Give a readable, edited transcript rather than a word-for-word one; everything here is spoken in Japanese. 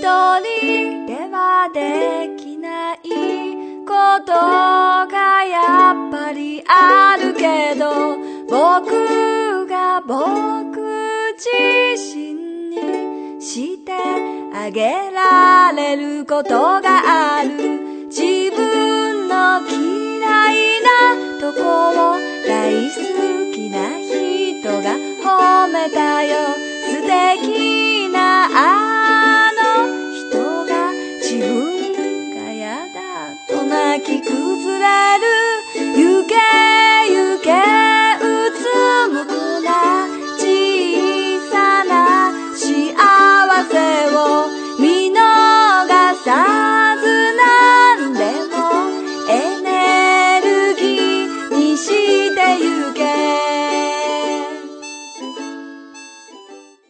人ではできないことがやっぱりあるけど、僕が僕自身にしてあげられることがある。自分の嫌いなとこを大好きな人が褒めたよ。